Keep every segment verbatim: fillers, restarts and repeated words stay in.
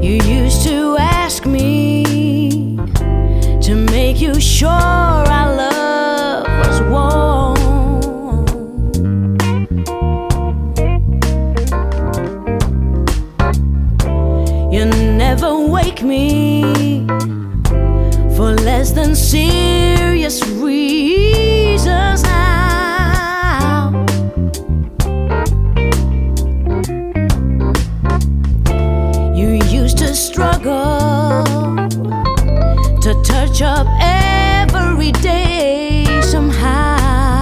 You used to ask me to make you sure our love was warm. You never wake me for less than serious reasons now. You used to struggle to touch up every day somehow.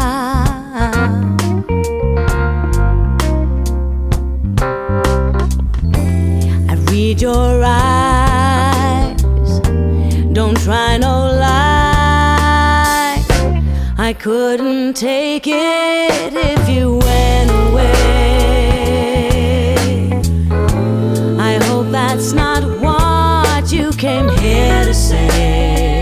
I read your eyes, don't try no lie. I couldn't take it if you went away. I hope that's not what you came here to say.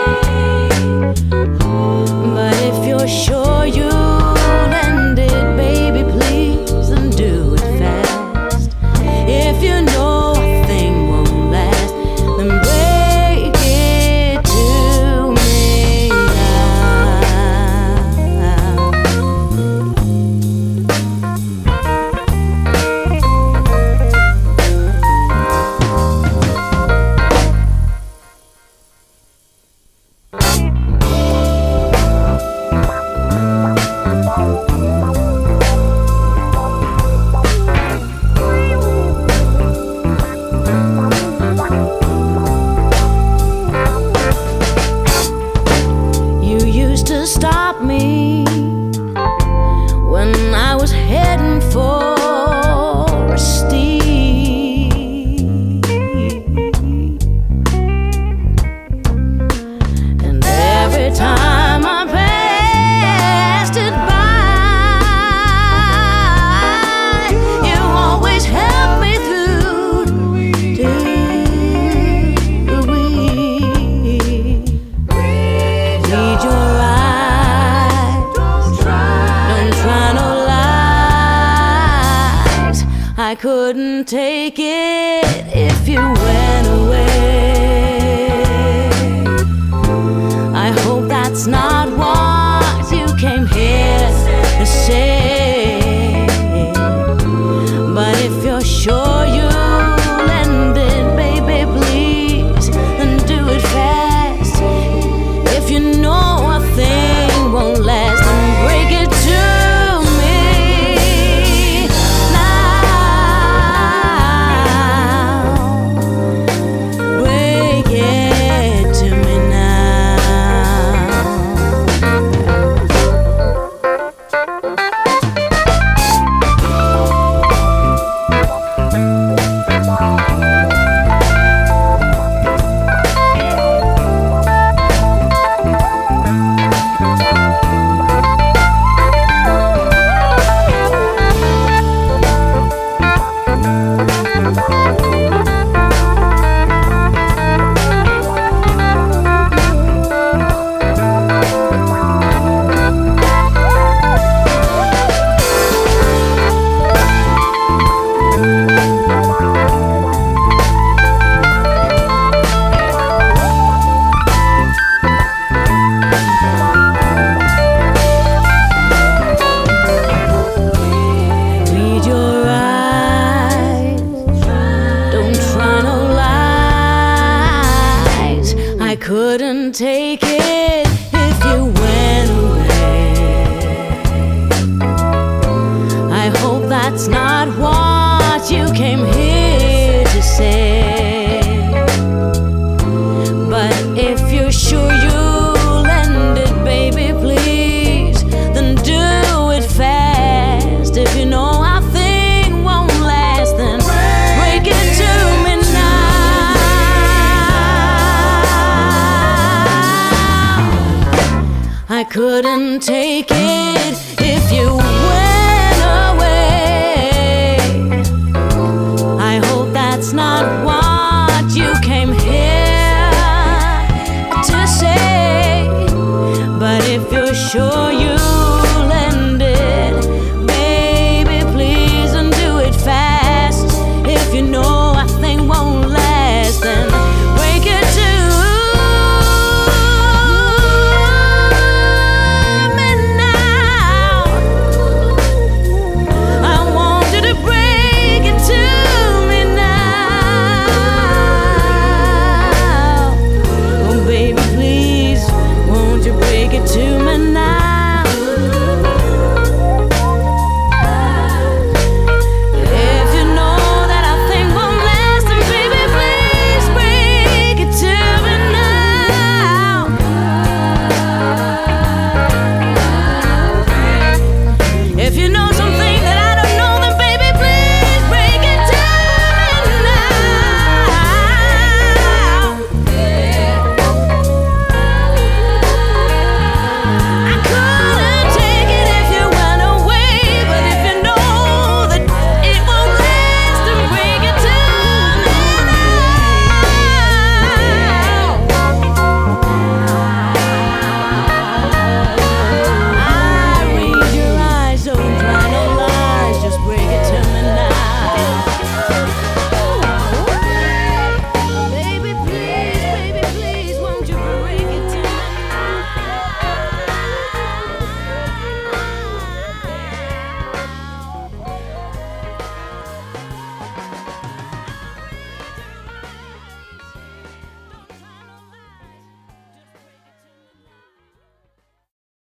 But if you're sure you'll end it, baby, please, then do it fast. If you know a thing won't last, then break it to me stop me when I was heading for a steep. And every time I passed it by, you always helped me through the week. Read your I couldn't take it if you went away. I hope that's not what you came here to say. But if you're sure you'll end it, baby, please, then do it fast. If you know a thing won't last, then break it to couldn't take it if you went away. I hope that's not what you came here to say. But if you're sure you'll end it, baby, please, then do it fast. If you know our thing won't last, then break it to me now. I couldn't take it if you went away. I hope that's not why